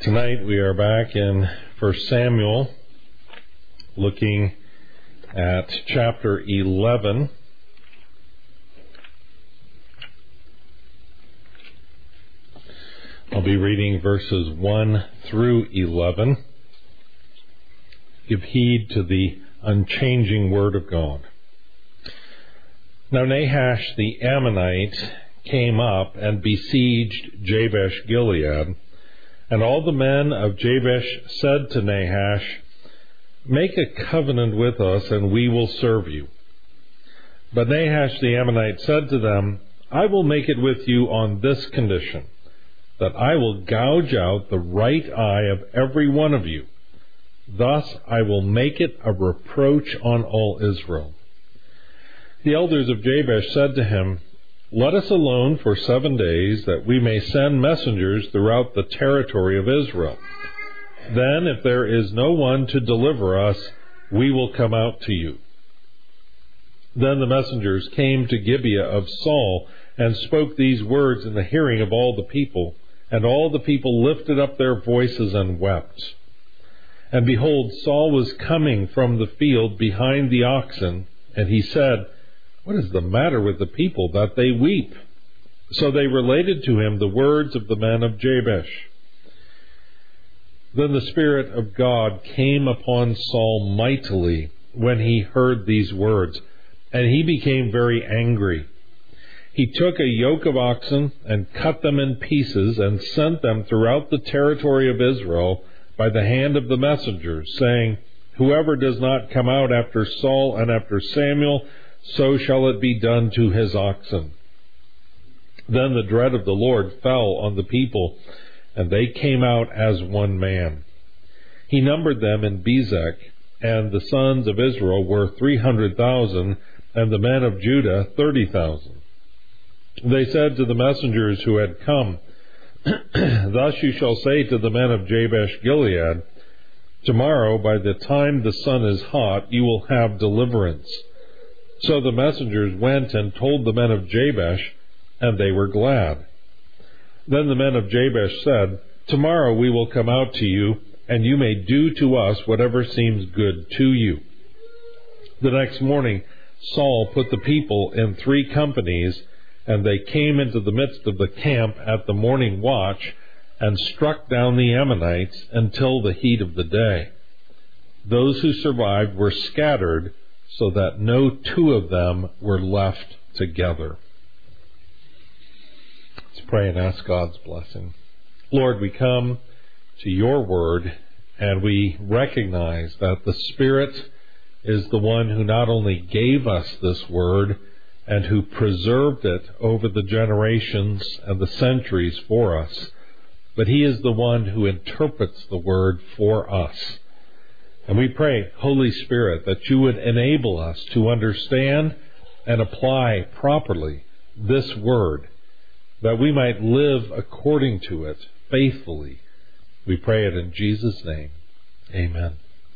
Tonight we are back in 1 Samuel, looking at chapter 11. I'll be reading verses 1 through 11. Give heed to the unchanging word of God. Now Nahash the Ammonite came up and besieged Jabesh Gilead. And all the men of Jabesh said to Nahash, "Make a covenant with us, and we will serve you." But Nahash the Ammonite said to them, "I will make it with you on this condition, that I will gouge out the right eye of every one of you. Thus I will make it a reproach on all Israel." The elders of Jabesh said to him, "Let us alone for 7 days, that we may send messengers throughout the territory of Israel. Then, if there is no one to deliver us, we will come out to you." Then the messengers came to Gibeah of Saul, and spoke these words in the hearing of all the people. And all the people lifted up their voices and wept. And behold, Saul was coming from the field behind the oxen, and he said, "What is the matter with the people, that they weep?" So they related to him the words of the men of Jabesh. Then the Spirit of God came upon Saul mightily when he heard these words, and he became very angry. He took a yoke of oxen and cut them in pieces and sent them throughout the territory of Israel by the hand of the messengers, saying, "Whoever does not come out after Saul and after Samuel, so shall it be done to his oxen." Then the dread of the Lord fell on the people, and they came out as one man. He numbered them in Bezek, and the sons of Israel were 300,000, and the men of Judah 30,000. They said to the messengers who had come, "Thus you shall say to the men of Jabesh Gilead, tomorrow by the time the sun is hot you will have deliverance." So the messengers went and told the men of Jabesh, and they were glad. Then the men of Jabesh said, "Tomorrow we will come out to you, and you may do to us whatever seems good to you." The next morning Saul put the people in 3 companies, and they came into the midst of the camp at the morning watch, and struck down the Ammonites until the heat of the day. Those who survived were scattered, so that no 2 of them were left together. Let's pray and ask God's blessing. Lord, we come to your word, and we recognize that the Spirit is the one who not only gave us this word, and who preserved it over the generations and the centuries for us, but he is the one who interprets the word for us. And we pray, Holy Spirit, that you would enable us to understand and apply properly this word, that we might live according to it faithfully. We pray it in Jesus' name. Amen.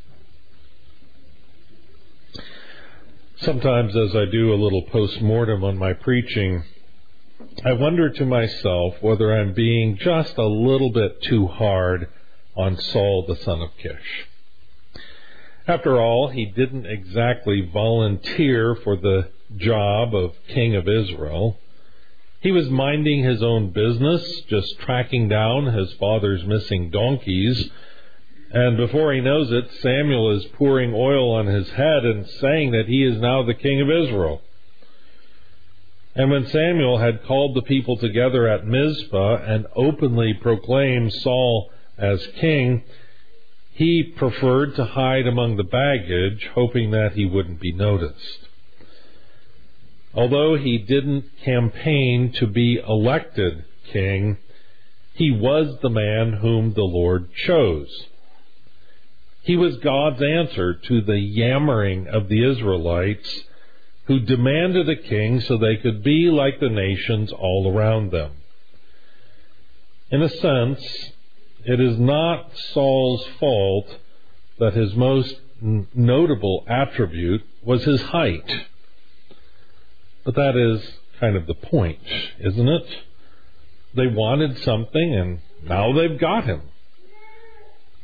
Sometimes as I do a little post-mortem on my preaching, I wonder to myself whether I'm being just a little bit too hard on Saul the son of Kish. After all, he didn't exactly volunteer for the job of king of Israel. He was minding his own business, just tracking down his father's missing donkeys. And before he knows it, Samuel is pouring oil on his head and saying that he is now the king of Israel. And when Samuel had called the people together at Mizpah and openly proclaimed Saul as king, he preferred to hide among the baggage, hoping that he wouldn't be noticed. Although he didn't campaign to be elected king, he was the man whom the Lord chose. He was God's answer to the yammering of the Israelites, who demanded a king so they could be like the nations all around them. In a sense, it is not Saul's fault that his most notable attribute was his height. But that is kind of the point, isn't it? They wanted something, and now they've got him.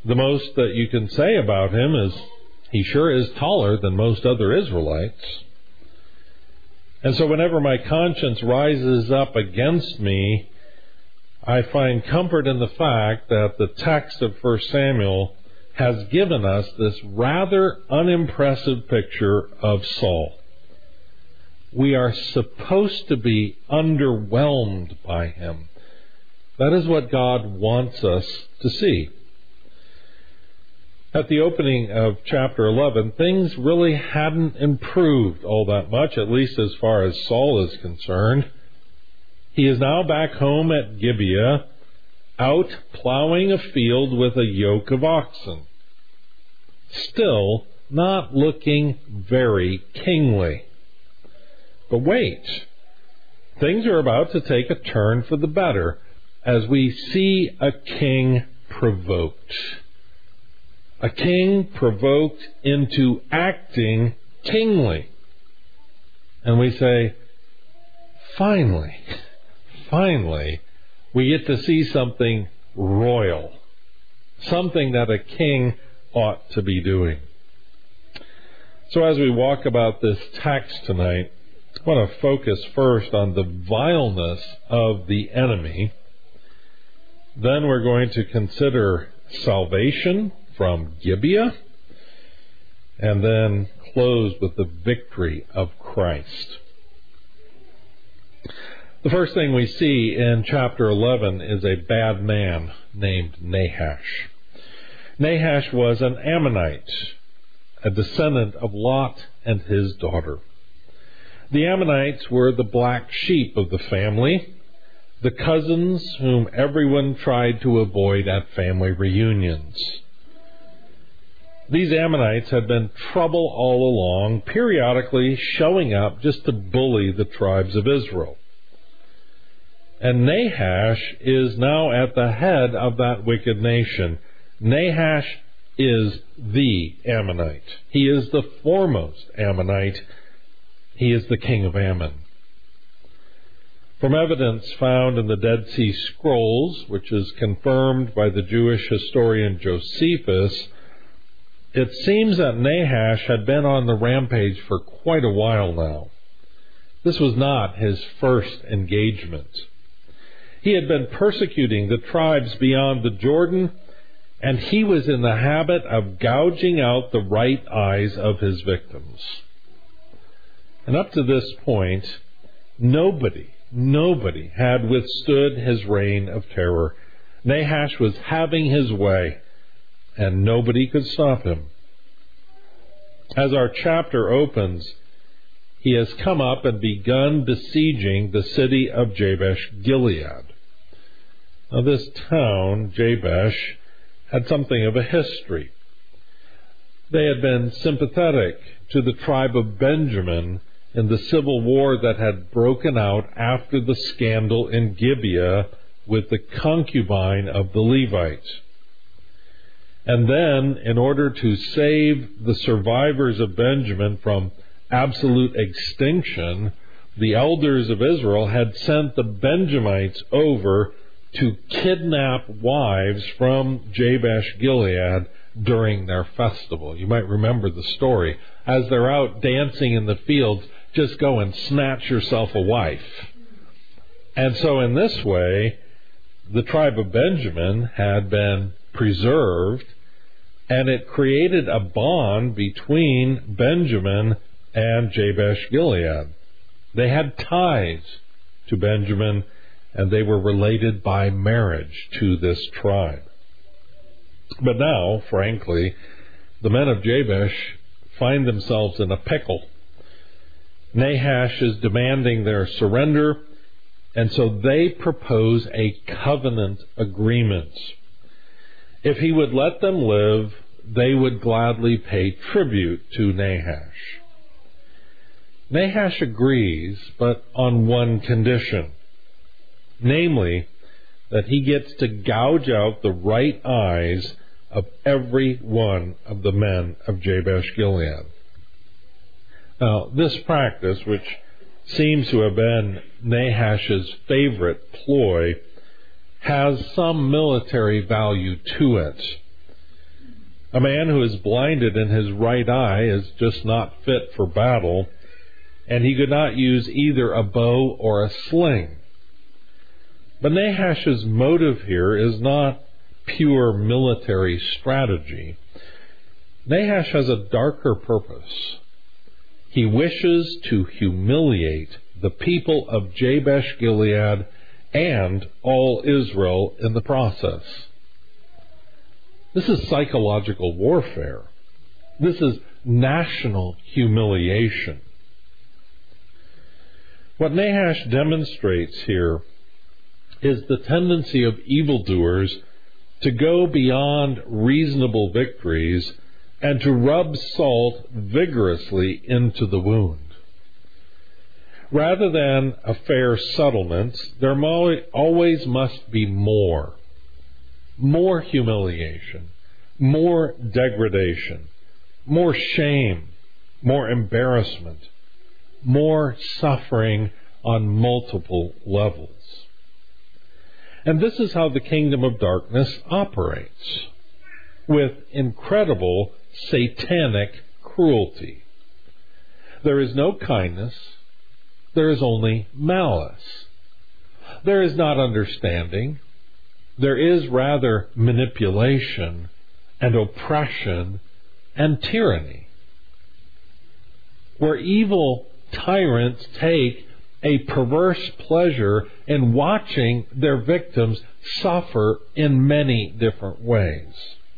The most that you can say about him is he sure is taller than most other Israelites. And so whenever my conscience rises up against me, I find comfort in the fact that the text of 1 Samuel has given us this rather unimpressive picture of Saul. We are supposed to be underwhelmed by him. That is what God wants us to see. At the opening of chapter 11, things really hadn't improved all that much, at least as far as Saul is concerned. He is now back home at Gibeah, out plowing a field with a yoke of oxen. Still not looking very kingly. But wait, things are about to take a turn for the better as we see a king provoked. A king provoked into acting kingly. And we say, finally, we get to see something royal. Something that a king ought to be doing. So as we walk about this text tonight, I want to focus first on the vileness of the enemy. Then we're going to consider salvation from Gibeah, and then close with the victory of Christ. The first thing we see in chapter 11 is a bad man named Nahash. Nahash was an Ammonite, a descendant of Lot and his daughter. The Ammonites were the black sheep of the family, the cousins whom everyone tried to avoid at family reunions. These Ammonites had been trouble all along, periodically showing up just to bully the tribes of Israel. And Nahash is now at the head of that wicked nation. Nahash is the Ammonite. He is the foremost Ammonite. He is the king of Ammon. From evidence found in the Dead Sea Scrolls, which is confirmed by the Jewish historian Josephus, it seems that Nahash had been on the rampage for quite a while now. This was not his first engagement. He had been persecuting the tribes beyond the Jordan, and he was in the habit of gouging out the right eyes of his victims. And up to this point, nobody had withstood his reign of terror. Nahash was having his way, and nobody could stop him. As our chapter opens, he has come up and begun besieging the city of Jabesh Gilead. Now, this town, Jabesh, had something of a history. They had been sympathetic to the tribe of Benjamin in the civil war that had broken out after the scandal in Gibeah with the concubine of the Levites. And then, in order to save the survivors of Benjamin from absolute extinction, the elders of Israel had sent the Benjamites over to kidnap wives from Jabesh Gilead during their festival. You might remember the story. As they're out dancing in the fields, just go and snatch yourself a wife. And so in this way, the tribe of Benjamin had been preserved, and it created a bond between Benjamin and Jabesh Gilead. They had ties to Benjamin, and they were related by marriage to this tribe. But now, frankly, the men of Jabesh find themselves in a pickle. Nahash is demanding their surrender, and so they propose a covenant agreement. If he would let them live, they would gladly pay tribute to Nahash. Nahash agrees, but on one condition, namely, that he gets to gouge out the right eyes of every one of the men of Jabesh Gilead. Now, this practice, which seems to have been Nahash's favorite ploy, has some military value to it. A man who is blinded in his right eye is just not fit for battle, and he could not use either a bow or a sling. But Nahash's motive here is not pure military strategy. Nahash has a darker purpose. He wishes to humiliate the people of Jabesh Gilead and all Israel in the process. This is psychological warfare. This is national humiliation. What Nahash demonstrates here is the tendency of evildoers to go beyond reasonable victories and to rub salt vigorously into the wound. Rather than a fair settlement, there always must be more. More humiliation, more degradation, more shame, more embarrassment, more suffering on multiple levels. And this is how the kingdom of darkness operates, with incredible satanic cruelty. There is no kindness, there is only malice. There is not understanding, there is rather manipulation and oppression and tyranny. Where evil tyrants take a perverse pleasure in watching their victims suffer in many different ways.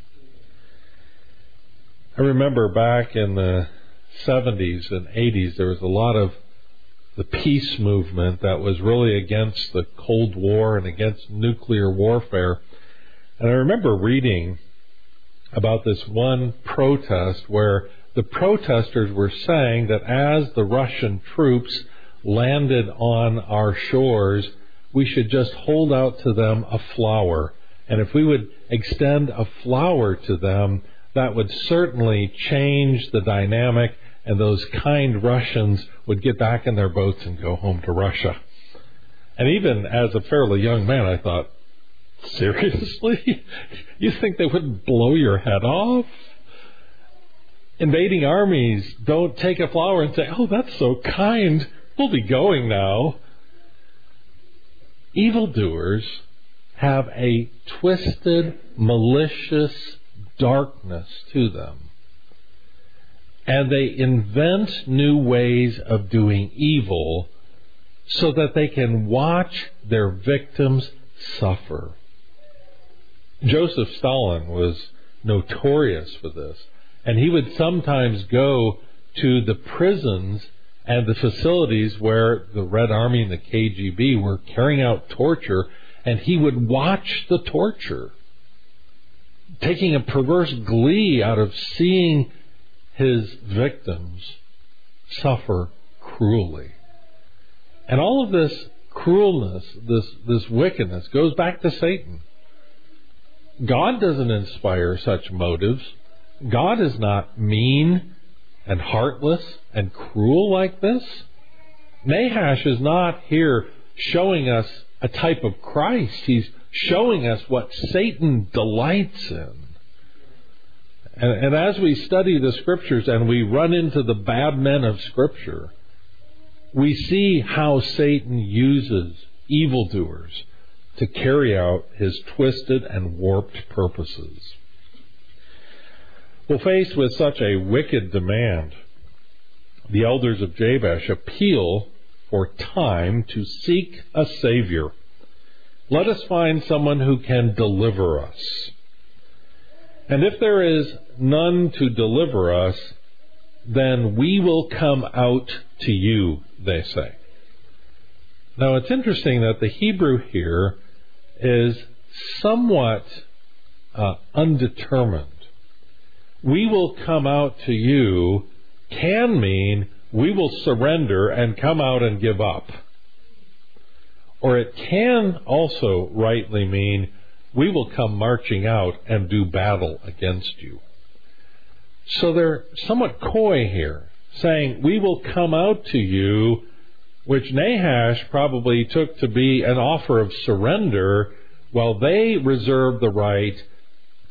I remember back in the 70s and 80s, there was a lot of the peace movement that was really against the Cold War and against nuclear warfare. And I remember reading about this one protest where the protesters were saying that as the Russian troops landed on our shores, we should just hold out to them a flower. And if we would extend a flower to them, that would certainly change the dynamic, and those kind Russians would get back in their boats and go home to Russia. And even as a fairly young man, I thought, seriously? You think they wouldn't blow your head off? Invading armies don't take a flower and say, oh, that's so kind, we'll be going now. Evildoers have a twisted, malicious darkness to them. And they invent new ways of doing evil so that they can watch their victims suffer. Joseph Stalin was notorious for this, and he would sometimes go to the prisons and the facilities where the Red Army and the KGB were carrying out torture, and he would watch the torture, taking a perverse glee out of seeing his victims suffer cruelly. And all of this cruelness, this wickedness, goes back to Satan. God doesn't inspire such motives. God is not mean and heartless and cruel like this. Nahash is not here showing us a type of Christ. He's showing us what Satan delights in. And as we study the Scriptures and we run into the bad men of Scripture, we see how Satan uses evildoers to carry out his twisted and warped purposes. Well, faced with such a wicked demand, the elders of Jabesh appeal for time to seek a Savior. Let us find someone who can deliver us. And if there is none to deliver us, then we will come out to you, they say. Now, it's interesting that the Hebrew here is somewhat undetermined. We will come out to you can mean we will surrender and come out and give up. Or it can also rightly mean we will come marching out and do battle against you. So they're somewhat coy here, saying, we will come out to you, which Nahash probably took to be an offer of surrender, while they reserve the right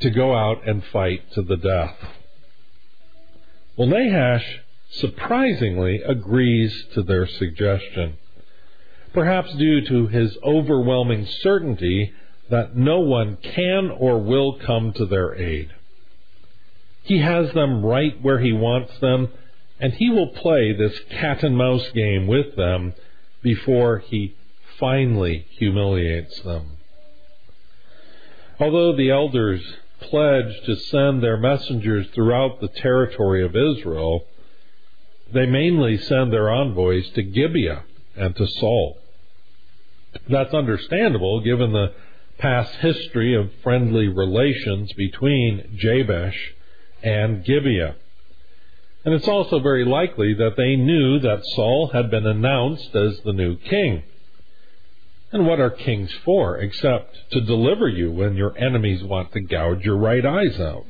to go out and fight to the death. Well, Nahash surprisingly agrees to their suggestion, perhaps due to his overwhelming certainty that no one can or will come to their aid. He has them right where he wants them, and he will play this cat and mouse game with them before he finally humiliates them. Although the elders pledged to send their messengers throughout the territory of Israel, they mainly send their envoys to Gibeah and to Saul. That's understandable given the past history of friendly relations between Jabesh and Gibeah. And it's also very likely that they knew that Saul had been announced as the new king. And what are kings for, except to deliver you when your enemies want to gouge your right eyes out?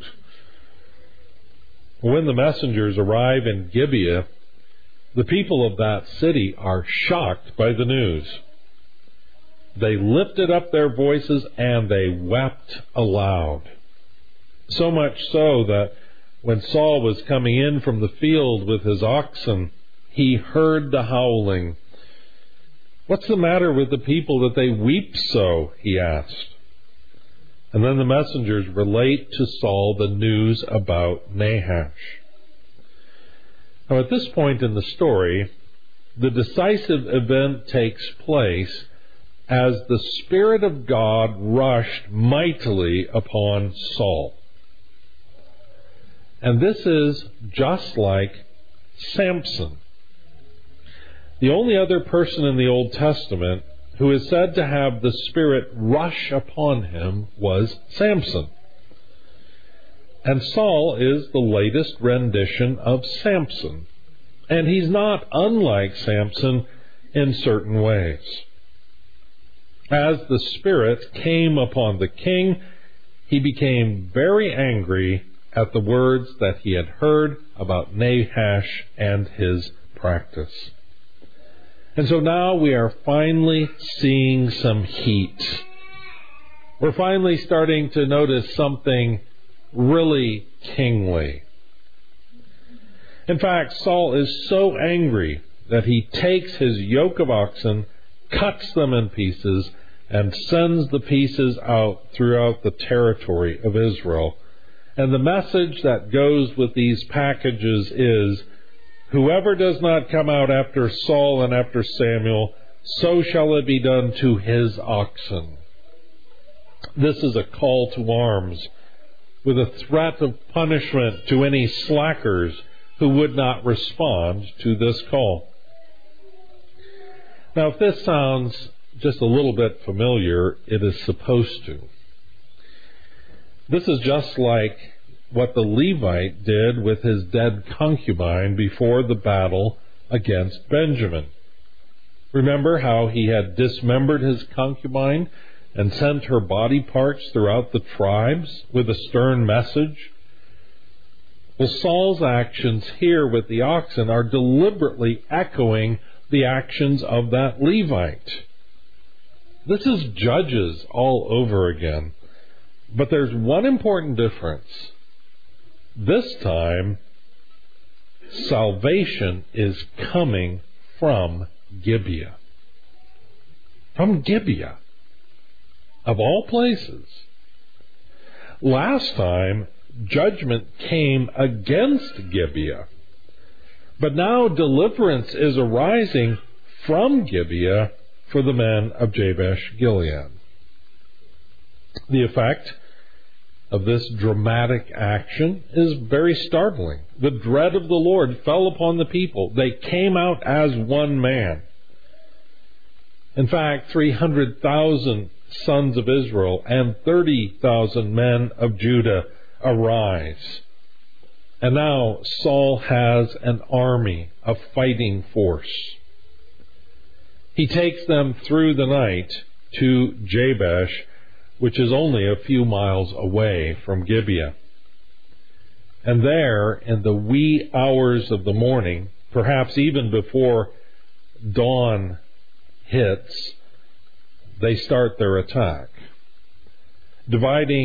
When the messengers arrive in Gibeah, the people of that city are shocked by the news. They lifted up their voices and they wept aloud. So much so that when Saul was coming in from the field with his oxen, he heard the howling. "What's the matter with the people that they weep so?" he asked. And then the messengers relate to Saul the news about Nahash. Now, at this point in the story, the decisive event takes place as the Spirit of God rushed mightily upon Saul. And this is just like Samson. The only other person in the Old Testament who is said to have the Spirit rush upon him was Samson. And Saul is the latest rendition of Samson. And he's not unlike Samson in certain ways. As the Spirit came upon the king, he became very angry at the words that he had heard about Nahash and his practice. And so now we are finally seeing some heat. We're finally starting to notice something really kingly. In fact, Saul is so angry that he takes his yoke of oxen, cuts them in pieces, and sends the pieces out throughout the territory of Israel. And the message that goes with these packages is, "Whoever does not come out after Saul and after Samuel, so shall it be done to his oxen." This is a call to arms, with a threat of punishment to any slackers who would not respond to this call. Now, if this sounds just a little bit familiar, it is supposed to. This is just like what the Levite did with his dead concubine before the battle against Benjamin. Remember how he had dismembered his concubine and sent her body parts throughout the tribes with a stern message? Well, Saul's actions here with the oxen are deliberately echoing the actions of that Levite. This is Judges all over again. But there's one important difference. This time, salvation is coming from Gibeah. From Gibeah, of all places. Last time, judgment came against Gibeah. But now deliverance is arising from Gibeah for the men of Jabesh Gilead. The effect of this dramatic action is very startling. The dread of the Lord fell upon the people. They came out as one man. In fact, 300,000 sons of Israel and 30,000 men of Judah arise. And now Saul has an army, a fighting force. He takes them through the night to Jabesh, which is only a few miles away from Gibeah. And there, in the wee hours of the morning, perhaps even before dawn hits, they start their attack. Dividing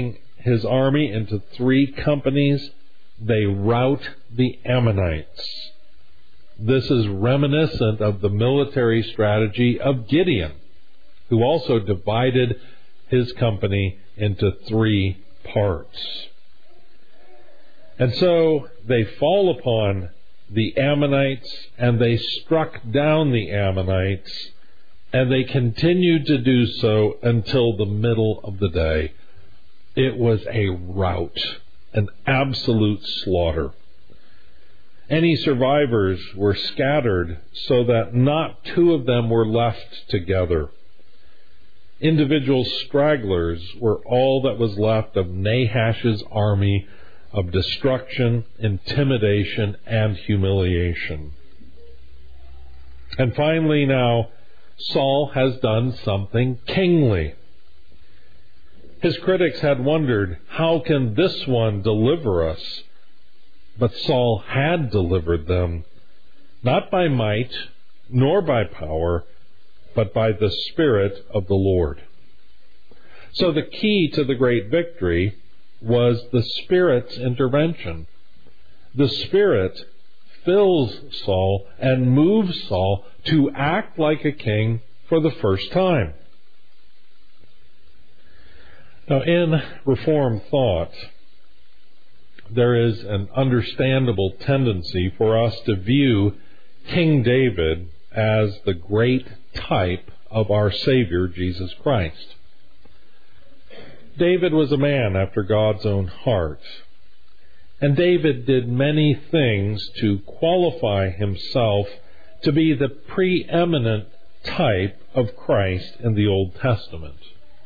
his army into 3 companies. They rout the Ammonites. This is reminiscent of the military strategy of Gideon, who also divided his company into 3 parts. And so they fall upon the Ammonites, and they struck down the Ammonites, and they continued to do so until the middle of the day. It was a rout, an absolute slaughter. Any survivors were scattered so that not 2 of them were left together. Individual stragglers were all that was left of Nahash's army of destruction, intimidation, and humiliation. And finally now, Saul has done something kingly. His critics had wondered, how can this one deliver us? But Saul had delivered them, not by might, nor by power, but by the Spirit of the Lord. So the key to the great victory was the Spirit's intervention. The Spirit fills Saul and moves Saul to act like a king for the first time. Now, in Reformed thought, there is an understandable tendency for us to view King David as the great type of our Savior, Jesus Christ. David was a man after God's own heart, and David did many things to qualify himself to be the preeminent type of Christ in the Old Testament.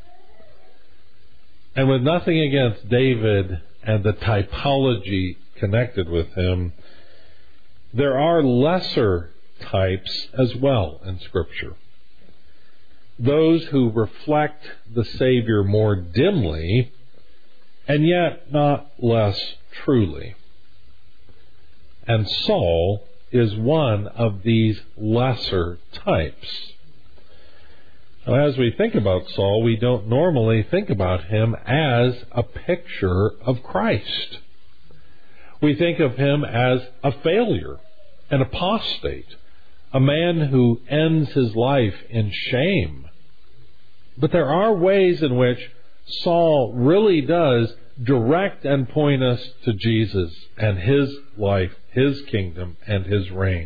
And with nothing against David and the typology connected with him, there are lesser types as well in Scripture. Those who reflect the Savior more dimly, and yet not less truly. And Saul is one of these lesser types. Now, as we think about Saul, we don't normally think about him as a picture of Christ. We think of him as a failure, an apostate, a man who ends his life in shame. But there are ways in which Saul really does direct and point us to Jesus and his life, his kingdom, and his reign.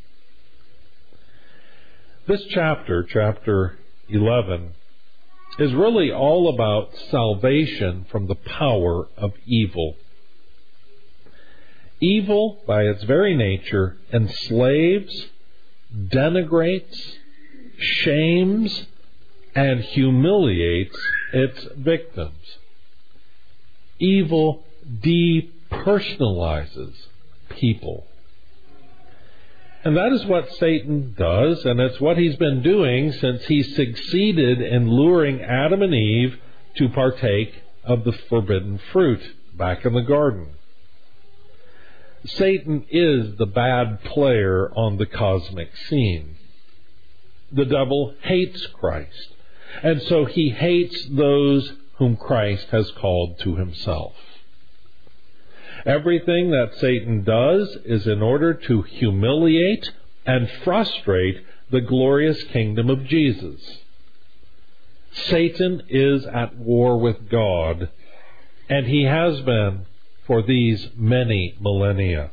This chapter, chapter 11, is really all about salvation from the power of evil. Evil, by its very nature, enslaves, denigrates, shames, and humiliates its victims. Evil depersonalizes people. And that is what Satan does, and it's what he's been doing since he succeeded in luring Adam and Eve to partake of the forbidden fruit back in the garden. Satan is the bad player on the cosmic scene. The devil hates Christ, and so he hates those whom Christ has called to himself. Everything that Satan does is in order to humiliate and frustrate the glorious kingdom of Jesus. Satan is at war with God, and he has been for these many millennia.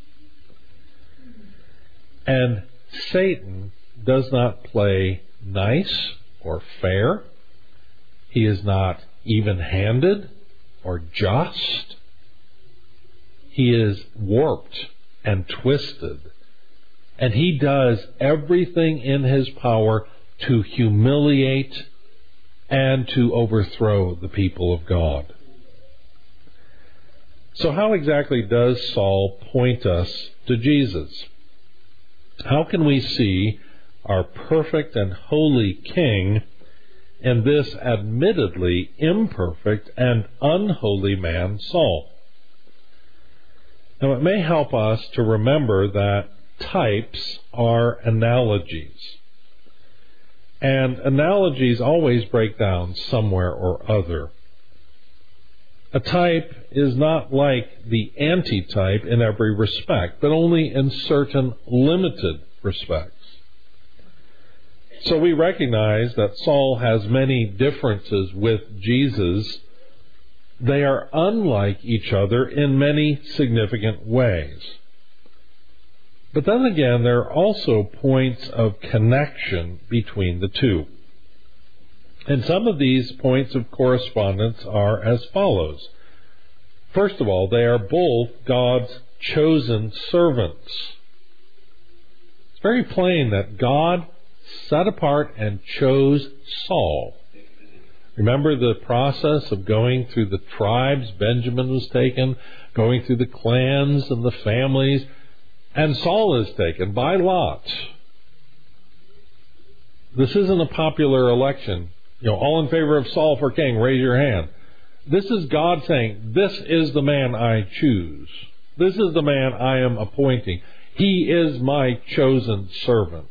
And Satan does not play nice or fair. He is not even-handed or just. He is warped and twisted. And he does everything in his power to humiliate and to overthrow the people of God. So how exactly does Saul point us to Jesus? How can we see our perfect and holy King in this admittedly imperfect and unholy man, Saul? Now, it may help us to remember that types are analogies. And analogies always break down somewhere or other. A type is not like the antitype in every respect, but only in certain limited respects. So we recognize that Saul has many differences with Jesus. They are unlike each other in many significant ways. But then again, there are also points of connection between the two. And some of these points of correspondence are as follows. First of all, they are both God's chosen servants. It's very plain that God set apart and chose Saul. Remember the process of going through the tribes? Benjamin was taken, going through the clans and the families, and Saul is taken by lot. This isn't a popular election. All in favor of Saul for king, raise your hand. This is God saying, this is the man I choose. This is the man I am appointing. He is my chosen servant.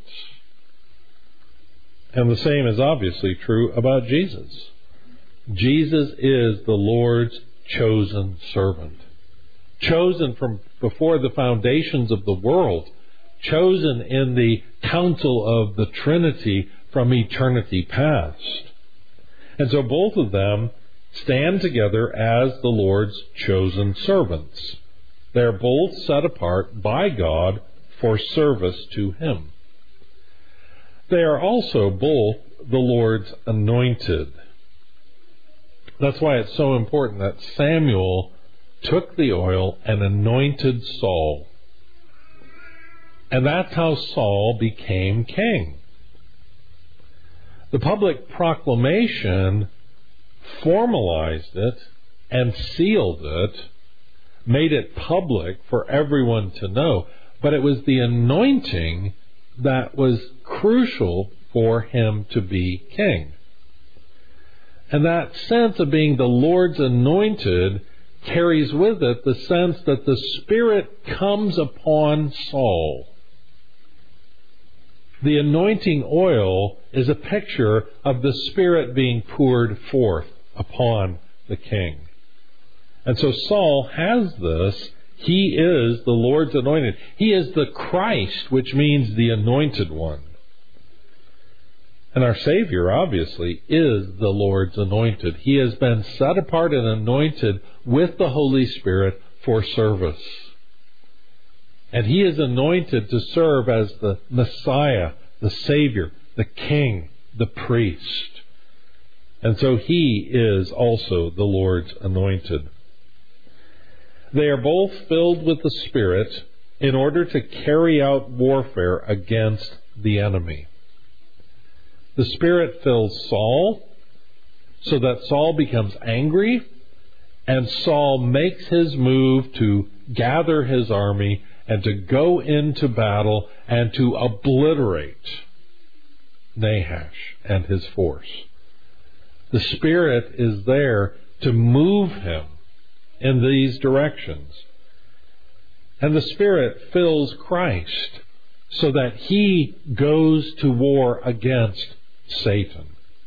And the same is obviously true about Jesus. Jesus is the Lord's chosen servant. Chosen from before the foundations of the world. Chosen in the council of the Trinity from eternity past. And so both of them stand together as the Lord's chosen servants. They're both set apart by God for service to Him. They are also both the Lord's anointed. That's why it's so important that Samuel took the oil and anointed Saul. And that's how Saul became king. The public proclamation formalized it and sealed it, made it public for everyone to know. But it was the anointing that was crucial for him to be king. And that sense of being the Lord's anointed carries with it the sense that the Spirit comes upon Saul. The anointing oil is a picture of the Spirit being poured forth upon the king. And so Saul has this. He is the Lord's anointed. He is the Christ, which means the anointed one. And our Savior, obviously, is the Lord's anointed. He has been set apart and anointed with the Holy Spirit for service. And He is anointed to serve as the Messiah, the Savior, the King, the priest. And so He is also the Lord's anointed. They are both filled with the Spirit in order to carry out warfare against the enemy. The Spirit fills Saul so that Saul becomes angry, and Saul makes his move to gather his army and to go into battle and to obliterate Nahash and his force. The Spirit is there to move him in these directions. And the Spirit fills Christ so that He goes to war against Satan.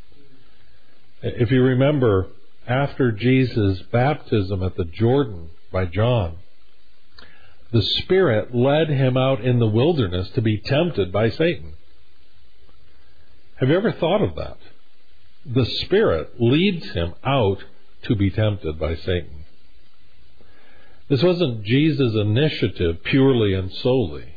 If you remember, after Jesus' baptism at the Jordan by John, the Spirit led Him out in the wilderness to be tempted by Satan. Have you ever thought of that? The Spirit leads Him out to be tempted by Satan. This wasn't Jesus' initiative purely and solely.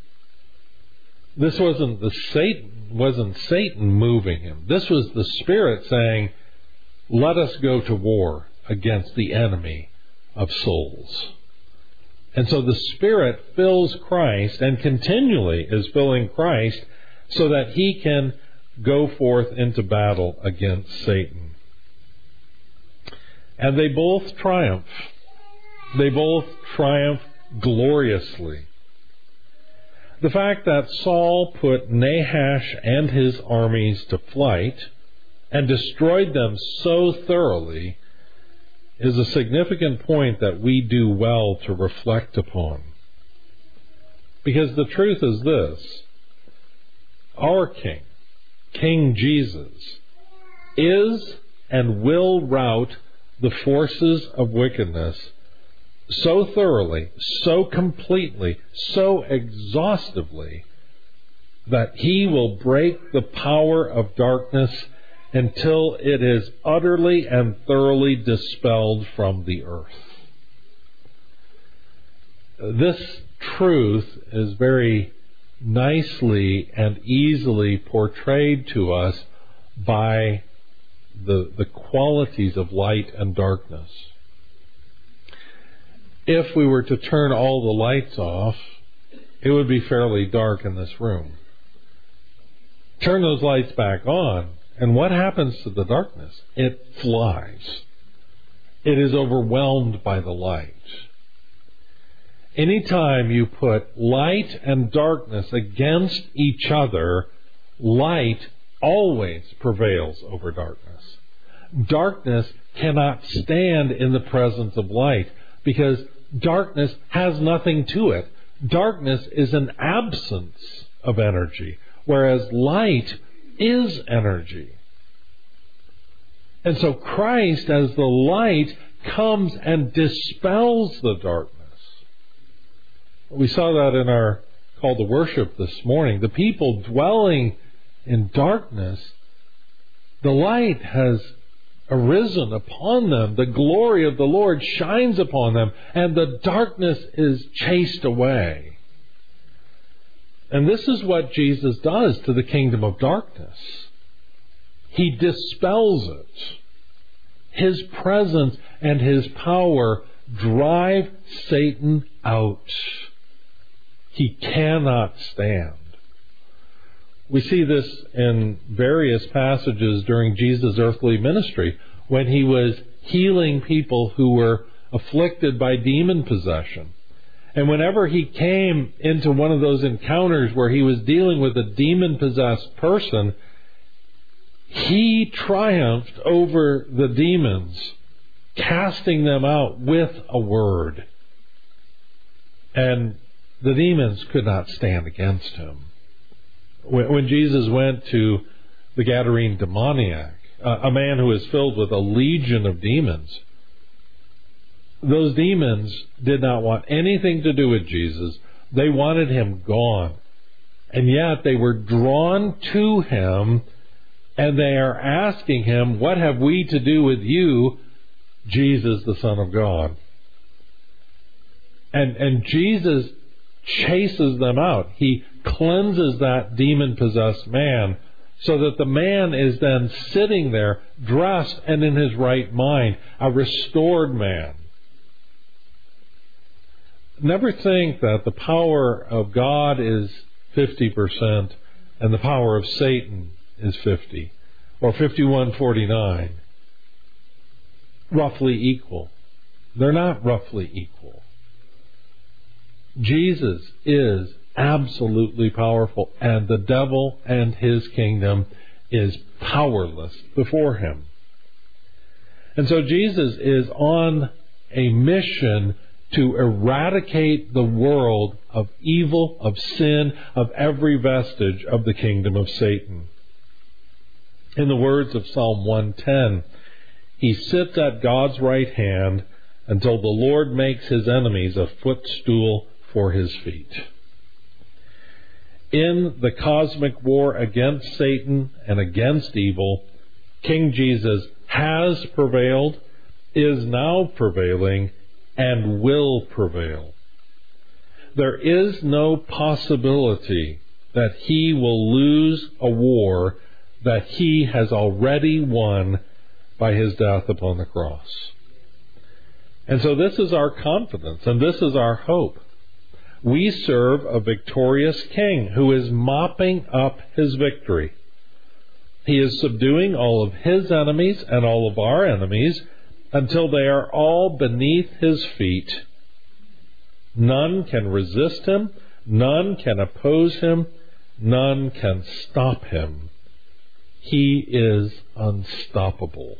This wasn't Satan moving Him. This was the Spirit saying, let us go to war against the enemy of souls. And so the Spirit fills Christ and continually is filling Christ so that He can go forth into battle against Satan. And they both triumph. They both triumph gloriously. The fact that Saul put Nahash and his armies to flight and destroyed them so thoroughly is a significant point that we do well to reflect upon. Because the truth is this: our King, King Jesus, is and will rout the forces of wickedness so thoroughly, so completely, so exhaustively, that He will break the power of darkness until it is utterly and thoroughly dispelled from the earth. This truth is very nicely and easily portrayed to us by the qualities of light and darkness. If we were to turn all the lights off, it would be fairly dark in this room. Turn those lights back on, and what happens to the darkness? It flies. It is overwhelmed by the light. Anytime you put light and darkness against each other, light always prevails over darkness. Darkness cannot stand in the presence of light because darkness has nothing to it. Darkness is an absence of energy, whereas light is energy. And so Christ, as the light, comes and dispels the darkness. We saw that in our call to worship this morning. The people dwelling in darkness, the light has arisen upon them. The glory of the Lord shines upon them, and the darkness is chased away. And this is what Jesus does to the kingdom of darkness. He dispels it. His presence and His power drive Satan out. He cannot stand. We see this in various passages during Jesus' earthly ministry when He was healing people who were afflicted by demon possession. And whenever He came into one of those encounters where He was dealing with a demon-possessed person, He triumphed over the demons, casting them out with a word. And the demons could not stand against Him. When Jesus went to the Gadarene demoniac, a man who was filled with a legion of demons, those demons did not want anything to do with Jesus. They wanted Him gone. And yet they were drawn to Him, and they are asking Him, "What have we to do with you, Jesus, the Son of God?" And Jesus chases them out. He cleanses that demon-possessed man so that the man is then sitting there dressed and in his right mind, a restored man. Never think that the power of God is 50% and the power of Satan is 50 or 51-49. Roughly equal. They're not roughly equal. Jesus is absolutely powerful, and the devil and his kingdom is powerless before Him. And so Jesus is on a mission to eradicate the world of evil, of sin, of every vestige of the kingdom of Satan. In the words of Psalm 110, He sits at God's right hand until the Lord makes His enemies a footstool for His feet. In the cosmic war against Satan and against evil, King Jesus has prevailed, is now prevailing, and will prevail. There is no possibility that He will lose a war that He has already won by His death upon the cross. And so this is our confidence, and this is our hope. We serve a victorious King who is mopping up His victory. He is subduing all of His enemies and all of our enemies until they are all beneath His feet. None can resist Him. None can oppose Him. None can stop Him. He is unstoppable.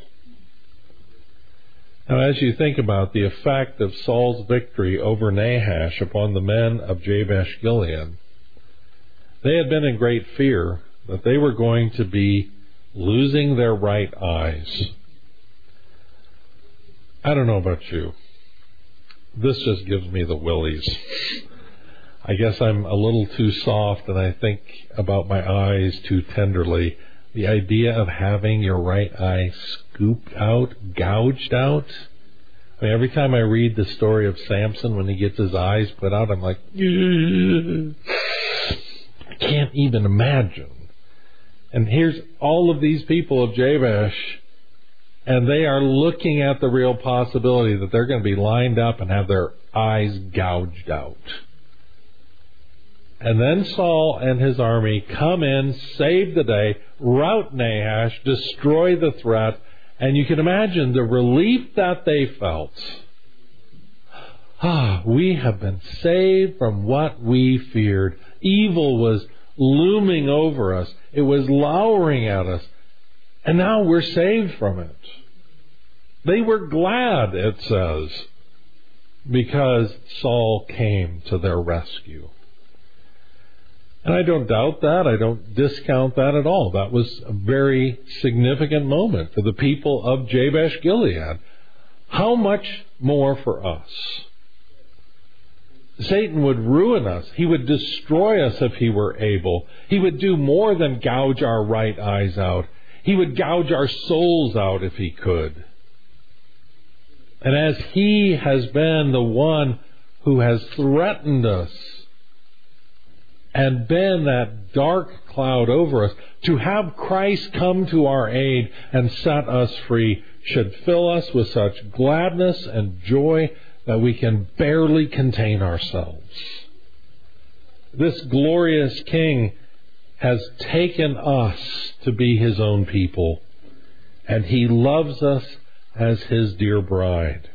Now, as you think about the effect of Saul's victory over Nahash upon the men of Jabesh Gilead, they had been in great fear that they were going to be losing their right eyes. I don't know about you. This just gives me the willies. I guess I'm a little too soft and I think about my eyes too tenderly. The idea of having your right eye scooped out, gouged out. I mean, every time I read the story of Samson when he gets his eyes put out, I'm like, I can't even imagine. And here's all of these people of Jabesh, and they are looking at the real possibility that they're going to be lined up and have their eyes gouged out. And then Saul and his army come in, save the day, rout Nahash, destroy the threat, and you can imagine the relief that they felt. We have been saved from what we feared. Evil was looming over us. It was lowering at us. And now we're saved from it. They were glad, it says, because Saul came to their rescue. And I don't doubt that. I don't discount that at all. That was a very significant moment for the people of Jabesh Gilead. How much more for us? Satan would ruin us. He would destroy us if he were able. He would do more than gouge our right eyes out. He would gouge our souls out if he could. And as he has been the one who has threatened us and been that dark cloud over us, to have Christ come to our aid and set us free should fill us with such gladness and joy that we can barely contain ourselves. This glorious King has taken us to be his own people, and he loves us as his dear bride.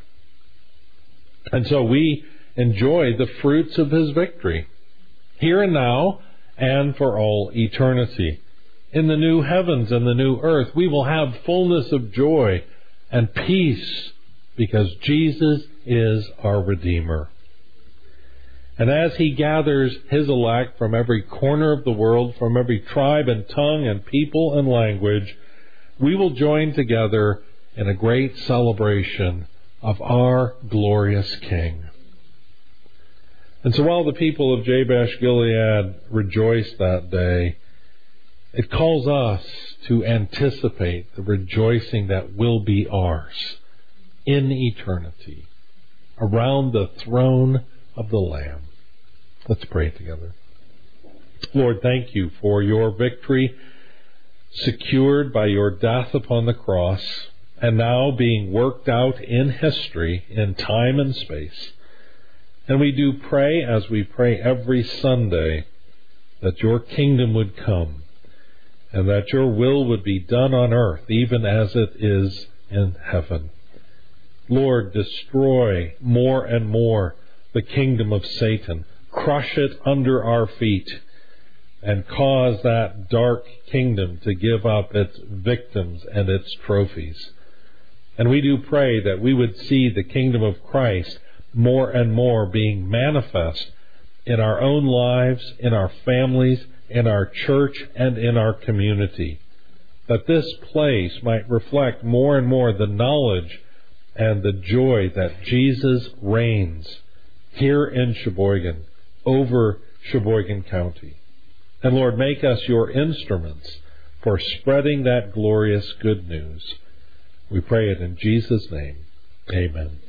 And so we enjoy the fruits of his victory, here and now, and for all eternity. In the new heavens and the new earth, we will have fullness of joy and peace because Jesus is our Redeemer. And as he gathers his elect from every corner of the world, from every tribe and tongue and people and language, we will join together in a great celebration of our glorious King. And so while the people of Jabesh Gilead rejoice that day, it calls us to anticipate the rejoicing that will be ours in eternity around the throne of the Lamb. Let's pray together. Lord, thank you for your victory secured by your death upon the cross and now being worked out in history, in time and space. And we do pray, as we pray every Sunday, that your kingdom would come and that your will would be done on earth, even as it is in heaven. Lord, destroy more and more the kingdom of Satan. Crush it under our feet and cause that dark kingdom to give up its victims and its trophies. And we do pray that we would see the kingdom of Christ more and more being manifest in our own lives, in our families, in our church, and in our community. That this place might reflect more and more the knowledge and the joy that Jesus reigns here in Sheboygan, over Sheboygan County. And Lord, make us your instruments for spreading that glorious good news. We pray it in Jesus' name. Amen.